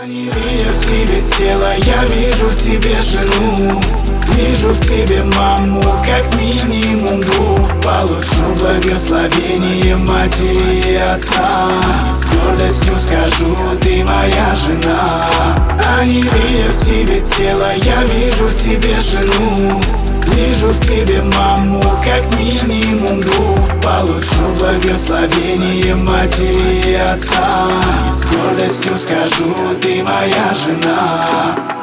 Не видя в тебе тело, я вижу в тебе жену. Вижу в тебе маму, как минимум двух. Получу благословение матери и отца. И с гордостью скажу, ты моя жена. А не видя в тебе тело, я вижу в тебе жену. Вижу в тебе маму, как минимум двух. Получу благословение матери и отца. И с гордостью скажу, ты моя жена.